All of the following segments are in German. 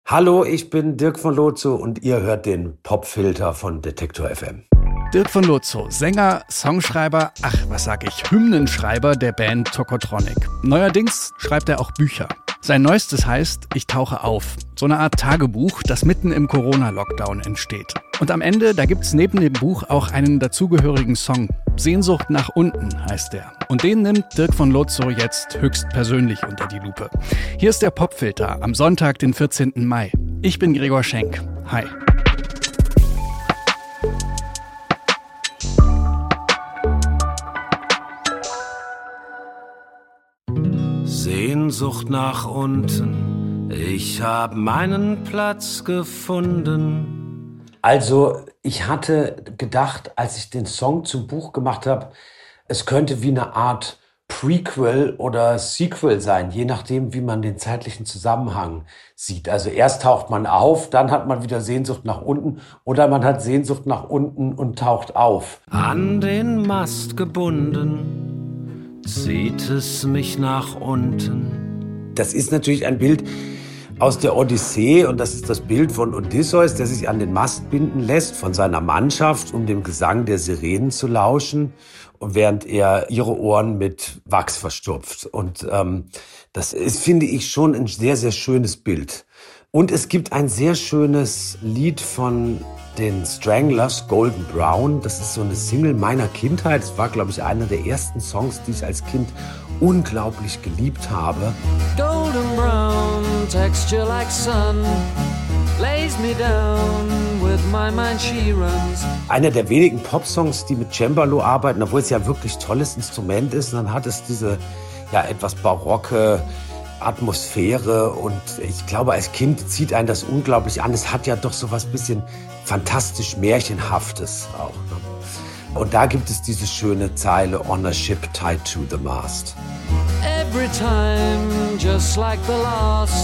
Hallo, ich bin Dirk von Lozo und ihr hört den Popfilter von Detektor FM. Dirk von Lozo, Sänger, Songschreiber, Hymnenschreiber der Band Tokotronic. Neuerdings schreibt er auch Bücher. Sein neuestes heißt Ich tauche auf. So eine Art Tagebuch, das mitten im Corona-Lockdown entsteht. Und am Ende, da gibt's neben dem Buch auch einen dazugehörigen Song. Sehnsucht nach unten heißt der. Und den nimmt Dirk von Lozo jetzt höchstpersönlich unter die Lupe. Hier ist der Popfilter am Sonntag, den 14. Mai. Ich bin Gregor Schenk. Hi. Sehnsucht nach unten, ich hab meinen Platz gefunden. Also, ich hatte gedacht, als ich den Song zum Buch gemacht habe, es könnte wie eine Art Prequel oder Sequel sein, je nachdem, wie man den zeitlichen Zusammenhang sieht. Also erst taucht man auf, dann hat man wieder Sehnsucht nach unten oder man hat Sehnsucht nach unten und taucht auf. An den Mast gebunden, zieht es mich nach unten. Das ist natürlich ein Bild aus der Odyssee und das ist das Bild von Odysseus, der sich an den Mast binden lässt von seiner Mannschaft, um dem Gesang der Sirenen zu lauschen, während er ihre Ohren mit Wachs verstopft. Und das ist, finde ich, schon ein sehr, sehr schönes Bild. Und es gibt ein sehr schönes Lied von den Stranglers, Golden Brown. Das ist so eine Single meiner Kindheit. Es war, glaube ich, einer der ersten Songs, die ich als Kind unglaublich geliebt habe. Golden brown, texture like sun, lays me down, with my mind she runs. Einer der wenigen Popsongs, die mit Cembalo arbeiten, obwohl es ja wirklich tolles Instrument ist. Und dann hat es diese etwas barocke Atmosphäre und ich glaube, als Kind zieht einen das unglaublich an. Es hat ja doch so was bisschen fantastisch Märchenhaftes auch. Ne? Und da gibt es diese schöne Zeile On a ship tied to the mast. Every time, just like the last,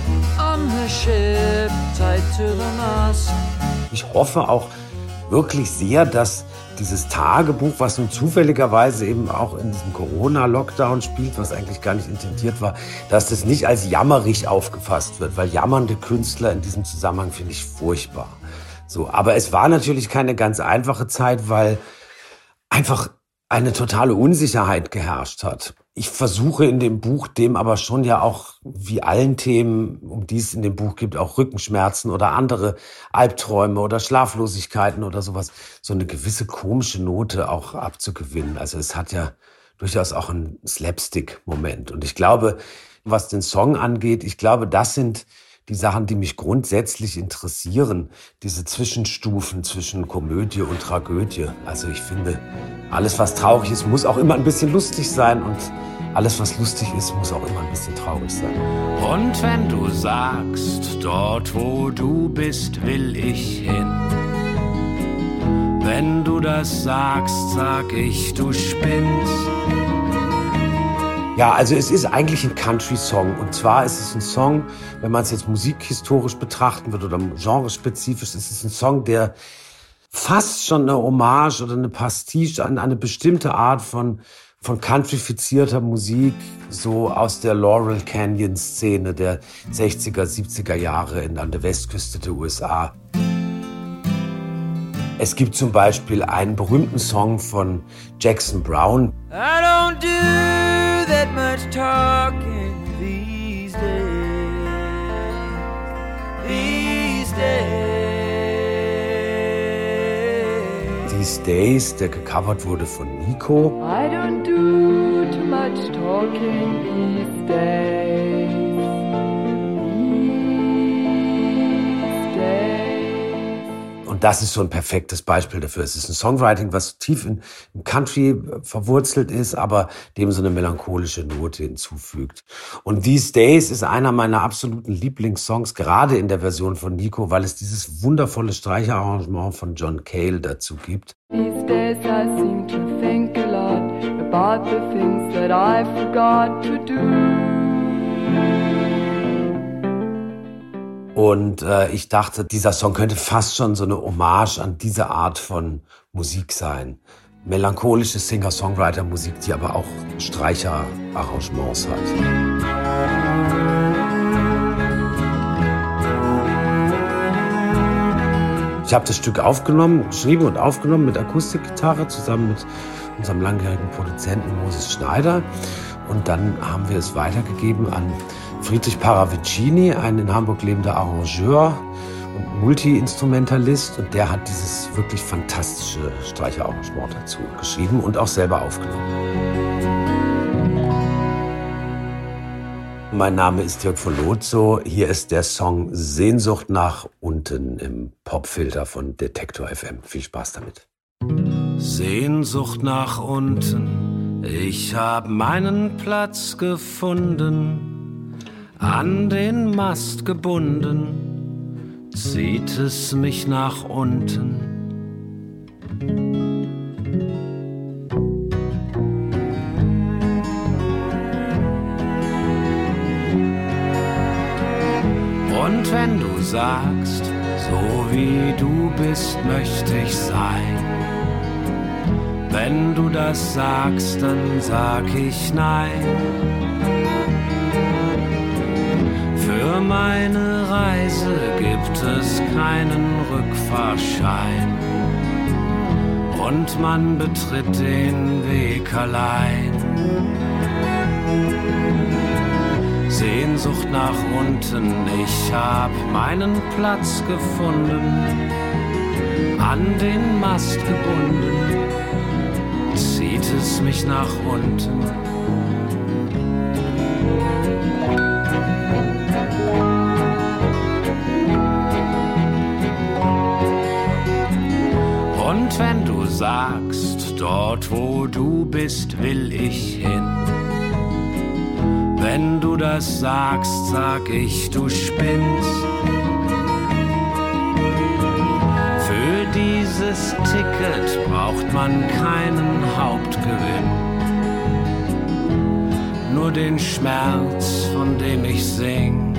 on a ship tied to the mast. Ich hoffe auch wirklich sehr, dass dieses Tagebuch, was nun zufälligerweise eben auch in diesem Corona-Lockdown spielt, was eigentlich gar nicht intendiert war, dass das nicht als jammerig aufgefasst wird, weil jammernde Künstler in diesem Zusammenhang finde ich furchtbar. So, aber es war natürlich keine ganz einfache Zeit, weil einfach eine totale Unsicherheit geherrscht hat. Ich versuche in dem Buch dem aber schon ja auch, wie allen Themen, um die es in dem Buch gibt, auch Rückenschmerzen oder andere Albträume oder Schlaflosigkeiten oder sowas, so eine gewisse komische Note auch abzugewinnen. Also es hat ja durchaus auch einen Slapstick-Moment. Und ich glaube, was den Song angeht, ich glaube, das sind die Sachen, die mich grundsätzlich interessieren, diese Zwischenstufen zwischen Komödie und Tragödie. Also ich finde, alles, was traurig ist, muss auch immer ein bisschen lustig sein und alles, was lustig ist, muss auch immer ein bisschen traurig sein. Und wenn du sagst, dort wo du bist, will ich hin. Wenn du das sagst, sag ich, du spinnst. Ja, also es ist eigentlich ein Country-Song. Und zwar ist es ein Song, wenn man es jetzt musikhistorisch betrachten wird oder genrespezifisch, ist es ein Song, der fast schon eine Hommage oder eine Pastiche an eine bestimmte Art von countryfizierter Musik, so aus der Laurel Canyon-Szene der 60er, 70er Jahre an der Westküste der USA. Es gibt zum Beispiel einen berühmten Song von Jackson Browne. I don't do that much talking these days. These Days, der gecovert wurde von Nico. I don't do too much talking these days. Und das ist so ein perfektes Beispiel dafür. Es ist ein Songwriting, was tief im Country verwurzelt ist, aber dem so eine melancholische Note hinzufügt. Und These Days ist einer meiner absoluten Lieblingssongs, gerade in der Version von Nico, weil es dieses wundervolle Streicherarrangement von John Cale dazu gibt. These days I seem to think a lot about the things that I forgot to do. Und ich dachte, dieser Song könnte fast schon so eine Hommage an diese Art von Musik sein. Melancholische Singer-Songwriter-Musik, die aber auch Streicherarrangements hat. Ich habe das Stück geschrieben und aufgenommen mit Akustikgitarre zusammen mit unserem langjährigen Produzenten Moses Schneider. Und dann haben wir es weitergegeben an Friedrich Paravicini, ein in Hamburg lebender Arrangeur und Multi-Instrumentalist. Und der hat dieses wirklich fantastische Streicherarrangement dazu geschrieben und auch selber aufgenommen. Mein Name ist Dirk von Lozo. Hier ist der Song Sehnsucht nach unten im Popfilter von Detektor FM. Viel Spaß damit. Sehnsucht nach unten, ich hab meinen Platz gefunden, an den Mast gebunden, zieht es mich nach unten. Und wenn du sagst, so wie du bist, möchte ich sein. Wenn du das sagst, dann sag ich nein. Für meine Reise gibt es keinen Rückfahrschein. Und man betritt den Weg allein. Sehnsucht nach unten, ich hab meinen Platz gefunden, an den Mast gebunden, zieht es mich nach unten. Und wenn du sagst, dort wo du bist, will ich hin. Wenn du das sagst, sag ich, du spinnst. Für dieses Ticket braucht man keinen Hauptgewinn, nur den Schmerz, von dem ich sing.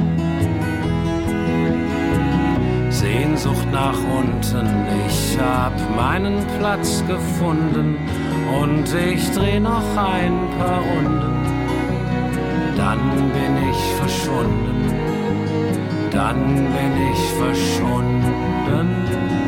Sehnsucht nach unten, ich hab meinen Platz gefunden und ich dreh noch ein paar Runden. Dann bin ich verschwunden, dann bin ich verschwunden.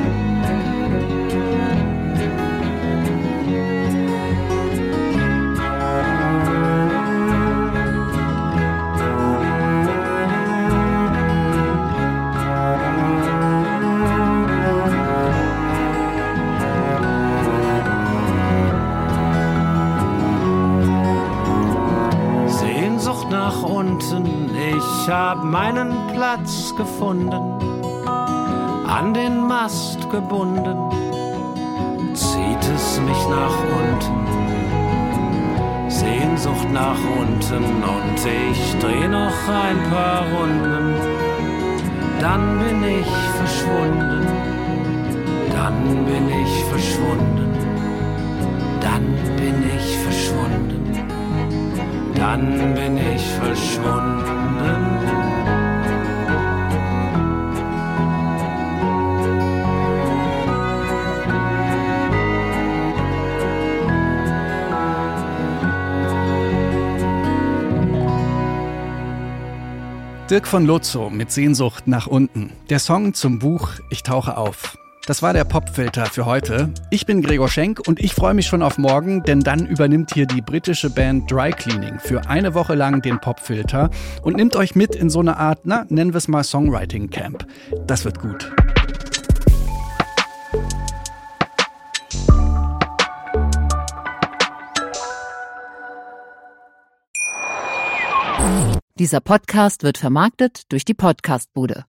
Ich hab meinen Platz gefunden, an den Mast gebunden, zieht es mich nach unten. Sehnsucht nach unten und ich dreh noch ein paar Runden. Dann bin ich verschwunden, dann bin ich verschwunden, dann bin ich verschwunden, dann bin ich verschwunden. Dirk von Lozo mit Sehnsucht nach unten. Der Song zum Buch Ich tauche auf. Das war der Popfilter für heute. Ich bin Gregor Schenk und ich freue mich schon auf morgen, denn dann übernimmt hier die britische Band Dry Cleaning für eine Woche lang den Popfilter und nimmt euch mit in so eine Art, nennen wir es mal Songwriting Camp. Das wird gut. Dieser Podcast wird vermarktet durch die Podcastbude.